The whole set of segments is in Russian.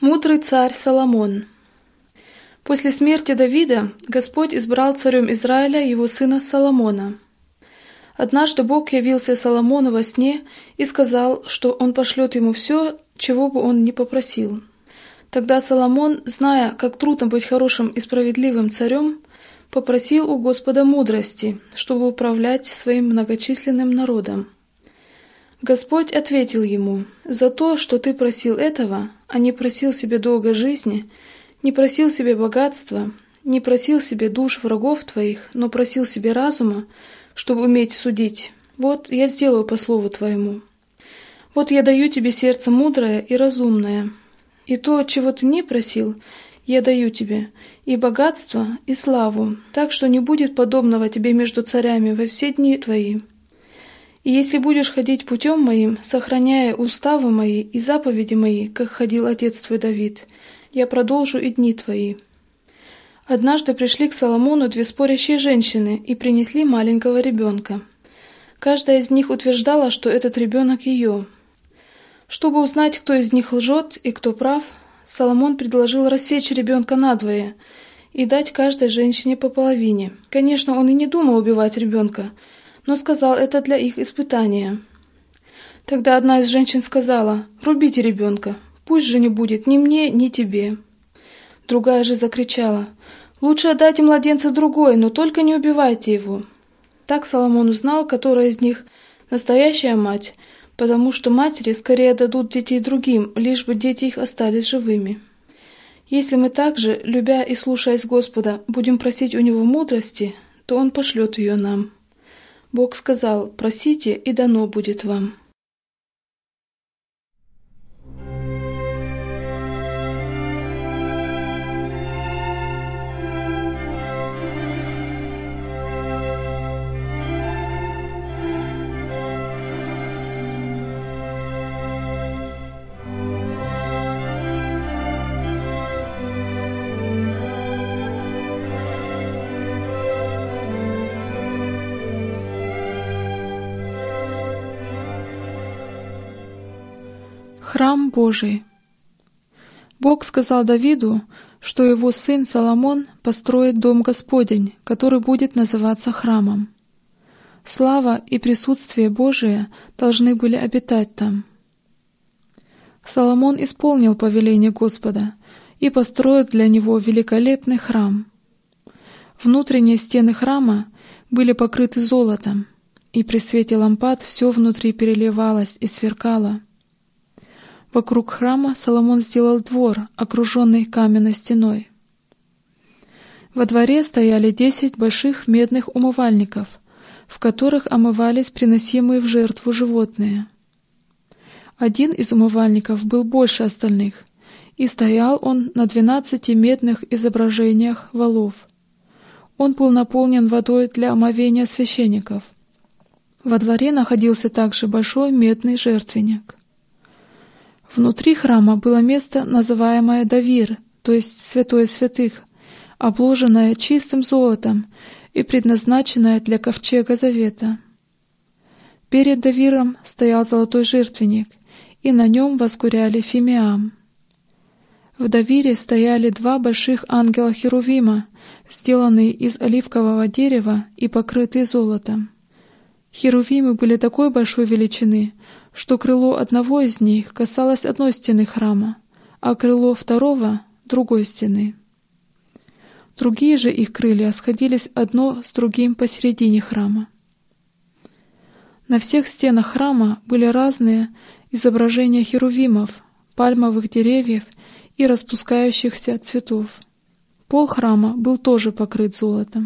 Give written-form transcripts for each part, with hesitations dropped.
Мудрый царь Соломон. После смерти Давида Господь избрал царем Израиля его сына Соломона. Однажды Бог явился Соломону во сне и сказал, что он пошлет ему все, чего бы он ни попросил. Тогда Соломон, зная, как трудно быть хорошим и справедливым царем, попросил у Господа мудрости, чтобы управлять своим многочисленным народом. Господь ответил ему: «За то, что ты просил этого, а не просил себе долгой жизни, не просил себе богатства, не просил себе душ врагов твоих, но просил себе разума, чтобы уметь судить, вот я сделаю по слову твоему. Вот я даю тебе сердце мудрое и разумное, и то, чего ты не просил, я даю тебе, и богатство, и славу, так что не будет подобного тебе между царями во все дни твои. И если будешь ходить путем моим, сохраняя уставы мои и заповеди мои, как ходил отец твой Давид, я продолжу и дни твои». Однажды пришли к Соломону две спорящие женщины и принесли маленького ребенка. Каждая из них утверждала, что этот ребенок ее. Чтобы узнать, кто из них лжет и кто прав, Соломон предложил рассечь ребенка надвое и дать каждой женщине по половине. Конечно, он и не думал убивать ребенка, но сказал это для их испытания. Тогда одна из женщин сказала: «Рубите ребенка, пусть же не будет ни мне, ни тебе». Другая же закричала: «Лучше отдайте младенца другой, но только не убивайте его». Так Соломон узнал, которая из них настоящая мать, потому что матери скорее дадут детей другим, лишь бы дети их остались живыми. Если мы также, любя и слушаясь Господа, будем просить у Него мудрости, то Он пошлет ее нам. Бог сказал: «Просите, и дано будет вам». Храм Божий. Бог сказал Давиду, что его сын Соломон построит дом Господень, который будет называться храмом. Слава и присутствие Божие должны были обитать там. Соломон исполнил повеление Господа и построил для него великолепный храм. Внутренние стены храма были покрыты золотом, и при свете лампад все внутри переливалось и сверкало. Вокруг храма Соломон сделал двор, окруженный каменной стеной. Во дворе стояли 10 больших медных умывальников, в которых омывались приносимые в жертву животные. Один из умывальников был больше остальных, и стоял он на 12 медных изображениях волов. Он был наполнен водой для омовения священников. Во дворе находился также большой медный жертвенник. Внутри храма было место, называемое Давир, то есть Святое Святых, обложенное чистым золотом и предназначенное для ковчега завета. Перед Давиром стоял золотой жертвенник, и на нем воскуряли фимиам. В Давире стояли 2 больших ангела-херувима, сделанные из оливкового дерева и покрытые золотом. Херувимы были такой большой величины, что крыло одного из них касалось одной стены храма, а крыло второго — другой стены. Другие же их крылья сходились одно с другим посередине храма. На всех стенах храма были разные изображения херувимов, пальмовых деревьев и распускающихся цветов. Пол храма был тоже покрыт золотом.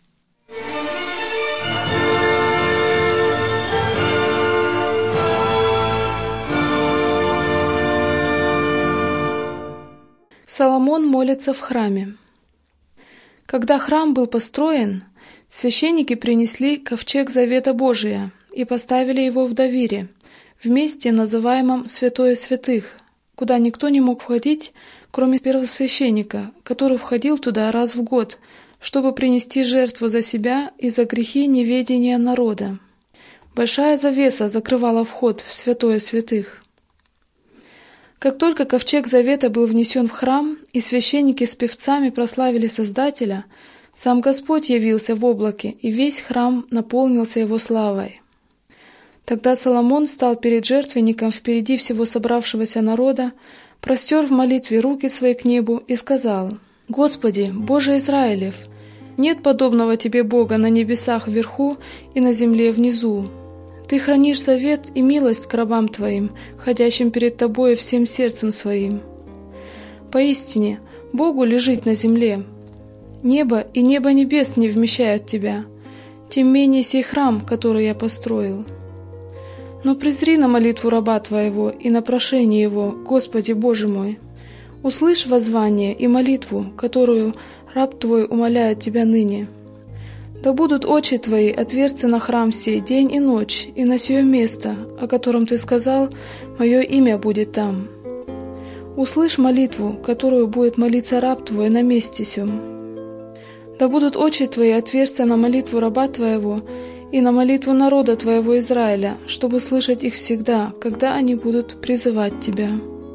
Соломон молится в храме. Когда храм был построен, священники принесли ковчег Завета Божия и поставили его в Давире, в месте, называемом Святое Святых, куда никто не мог входить, кроме первосвященника, который входил туда раз в год, чтобы принести жертву за себя и за грехи неведения народа. Большая завеса закрывала вход в Святое Святых. Как только ковчег завета был внесен в храм, и священники с певцами прославили Создателя, сам Господь явился в облаке, и весь храм наполнился Его славой. Тогда Соломон стал перед жертвенником впереди всего собравшегося народа, простер в молитве руки свои к небу и сказал: «Господи, Боже Израилев, нет подобного Тебе Бога на небесах вверху и на земле внизу. Ты хранишь завет и милость к рабам Твоим, ходящим перед Тобою всем сердцем своим. Поистине, Богу лежить на земле. Небо и небо небес не вмещают Тебя, тем менее сей храм, который я построил. Но презри на молитву раба Твоего и на прошение его, Господи Боже мой. Услышь воззвание и молитву, которую раб Твой умоляет Тебя ныне. Да будут очи Твои отверсты на храм сей день и ночь, и на сие место, о котором Ты сказал, мое имя будет там. Услышь молитву, которую будет молиться раб Твой на месте сем. Да будут очи Твои отверсты на молитву раба Твоего и на молитву народа Твоего Израиля, чтобы слышать их всегда, когда они будут призывать Тебя».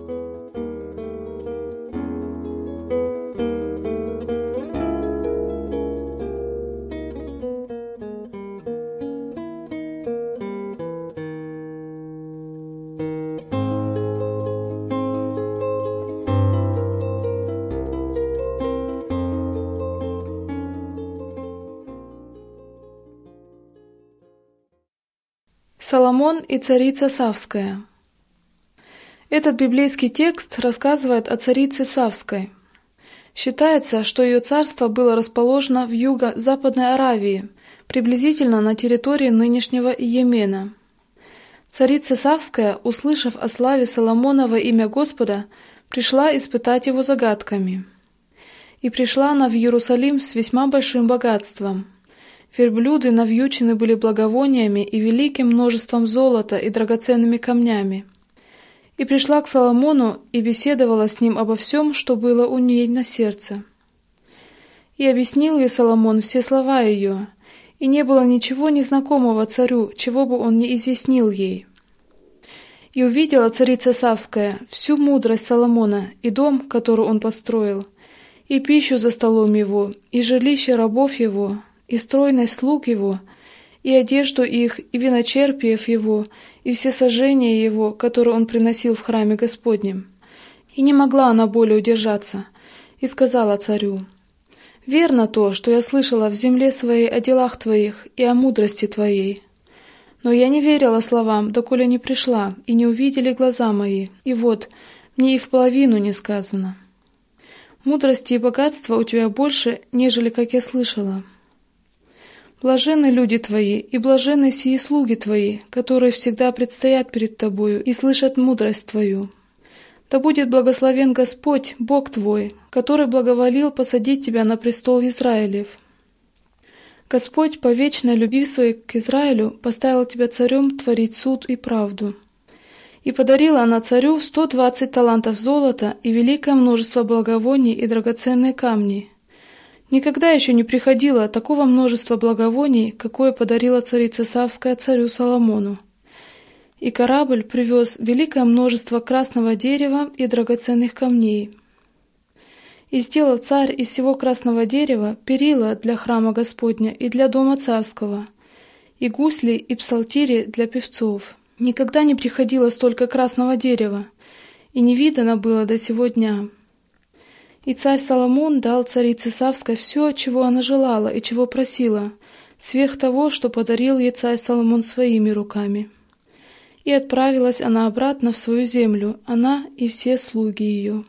Соломон и царица Савская. Этот библейский текст рассказывает о царице Савской. Считается, что ее царство было расположено в юго-западной Аравии, приблизительно на территории нынешнего Йемена. Царица Савская, услышав о славе Соломона во имя Господа, пришла испытать его загадками. И пришла она в Иерусалим с весьма большим богатством. Верблюды навьючены были благовониями и великим множеством золота и драгоценными камнями. И пришла к Соломону и беседовала с ним обо всем, что было у ней на сердце. И объяснил ей Соломон все слова ее, и не было ничего незнакомого царю, чего бы он не изъяснил ей. И увидела царица Савская всю мудрость Соломона и дом, который он построил, и пищу за столом его, и жилище рабов его, и стройность слуг его, и одежду их, и виночерпиев его, и все сожжения его, которые он приносил в храме Господнем. И не могла она более удержаться, и сказала царю: «Верно то, что я слышала в земле своей о делах твоих и о мудрости твоей. Но я не верила словам, доколе не пришла, и не увидели глаза мои, и вот, мне и в половину не сказано. Мудрости и богатства у тебя больше, нежели как я слышала. Блаженны люди твои, и блаженны сии слуги твои, которые всегда предстоят перед тобою и слышат мудрость твою. Да будет благословен Господь, Бог твой, который благоволил посадить тебя на престол Израилев. Господь, по вечной любви своей к Израилю, поставил тебя царем творить суд и правду. И подарила она царю 120 талантов золота и великое множество благовоний и драгоценные камни. Никогда еще не приходило такого множества благовоний, какое подарила царица Савская царю Соломону. И корабль привез великое множество красного дерева и драгоценных камней. И сделал царь из всего красного дерева перила для храма Господня и для дома царского, и гусли, и псалтири для певцов. Никогда не приходило столько красного дерева, и не видано было до сего дня. И царь Соломон дал царице Савской все, чего она желала и чего просила, сверх того, что подарил ей царь Соломон своими руками. И отправилась она обратно в свою землю, она и все слуги ее.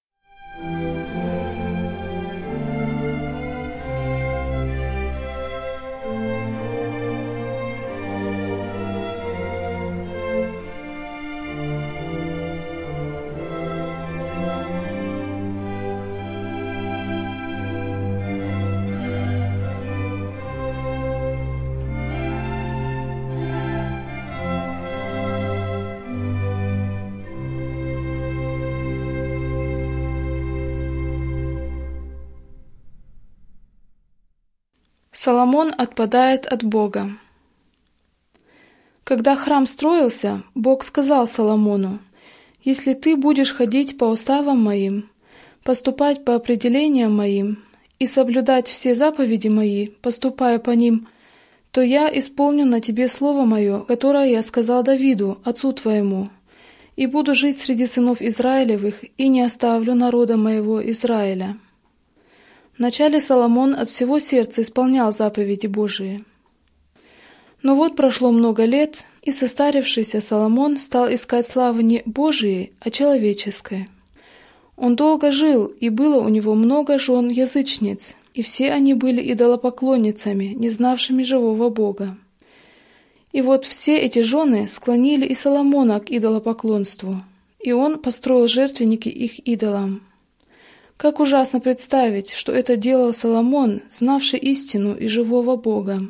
Соломон отпадает от Бога. Когда храм строился, Бог сказал Соломону: Если ты будешь ходить по уставам моим, поступать по определениям моим и соблюдать все заповеди мои, поступая по ним, то я исполню на тебе слово мое, которое я сказал Давиду, отцу твоему, и буду жить среди сынов Израилевых, и не оставлю народа моего Израиля». Вначале Соломон от всего сердца исполнял заповеди Божии. Но вот прошло много лет, и состарившийся Соломон стал искать славы не Божией, а человеческой. Он долго жил, и было у него много жен язычниц, и все они были идолопоклонницами, не знавшими живого Бога. И вот все эти жены склонили и Соломона к идолопоклонству, и он построил жертвенники их идолам. Как ужасно представить, что это делал Соломон, знавший истину и живого Бога.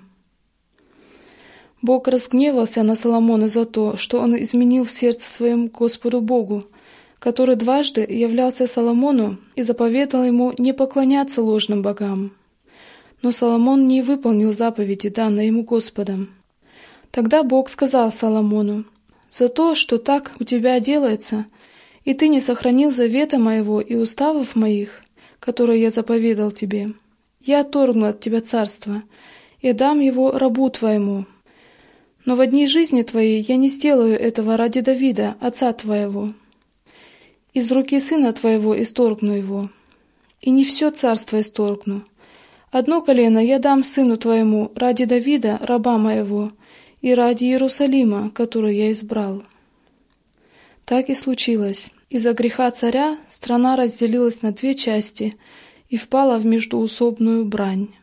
Бог разгневался на Соломона за то, что он изменил в сердце своем Господу Богу, который дважды являлся Соломону и заповедал ему не поклоняться ложным богам. Но Соломон не выполнил заповеди, данные ему Господом. Тогда Бог сказал Соломону: «За то, что так у тебя делается, и ты не сохранил завета моего и уставов моих, которые я заповедал тебе, я отторгну от тебя царство и дам его рабу твоему. Но в дни жизни твоей я не сделаю этого ради Давида, отца твоего. Из руки сына твоего исторгну его, и не все царство исторгну. Одно колено я дам сыну твоему ради Давида, раба моего, и ради Иерусалима, который я избрал». Так и случилось. Из-за греха царя страна разделилась на две части и впала в междоусобную брань.